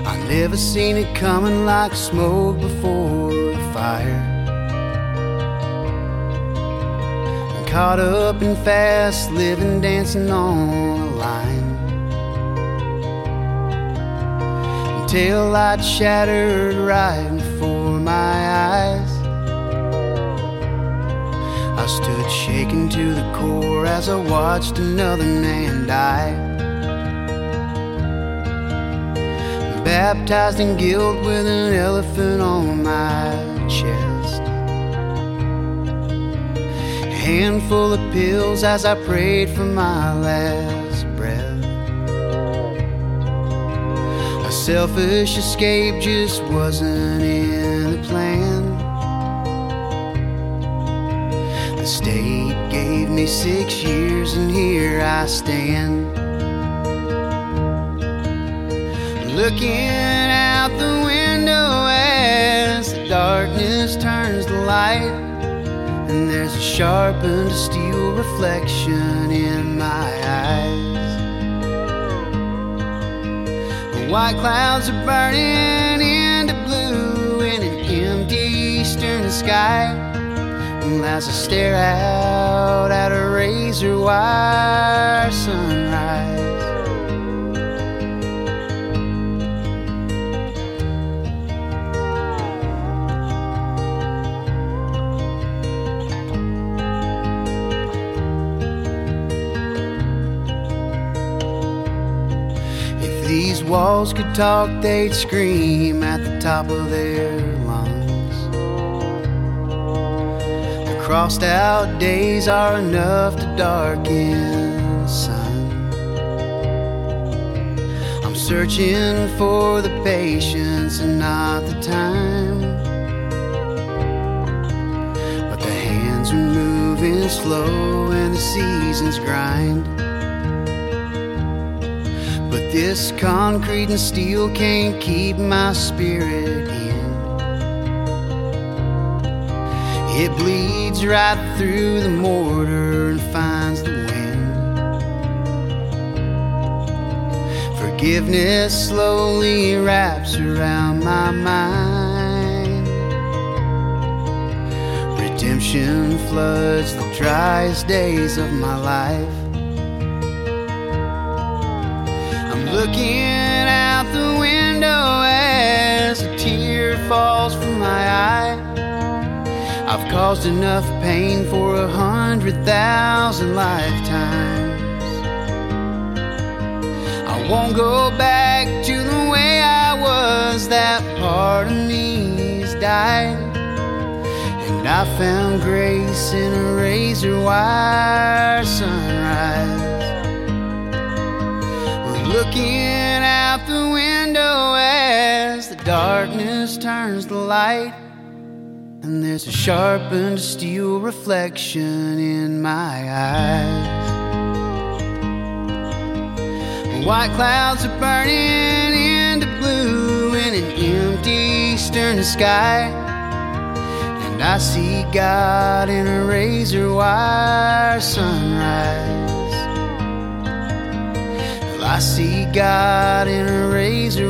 I never seen it coming like smoke before the fire. I'm caught up in fast living, dancing on the line. Taillight shattered right before my eyes. I stood shaking to the core as I watched another man die. Baptized in guilt with an elephant on my chest. A handful of pills as I prayed for my last breath. A selfish escape just wasn't in the plan. The state gave me 6 years and here I stand. Looking out the window as the darkness turns to light, and there's a sharpened steel reflection in my eyes. The white clouds are burning into blue in an empty eastern sky, and as I stare out at a razor wire sunrise. These walls could talk, they'd scream at the top of their lungs. The crossed out days are enough to darken the sun. I'm searching for the patience and not the time, but the hands are moving slow and the seasons grind. But this concrete and steel can't keep my spirit in. It bleeds right through the mortar and finds the wind. Forgiveness slowly wraps around my mind. Redemption floods the driest days of my life. Looking out the window as a tear falls from my eye. I've caused enough pain for 100,000 lifetimes. I won't go back to the way I was, that part of me's died. And I found grace in a razor wire sunrise. Looking out the window as the darkness turns to light, and there's a sharpened steel reflection in my eyes. White clouds are burning into blue in an empty eastern sky, and I see God in a razor wire sunrise. I see God in a razor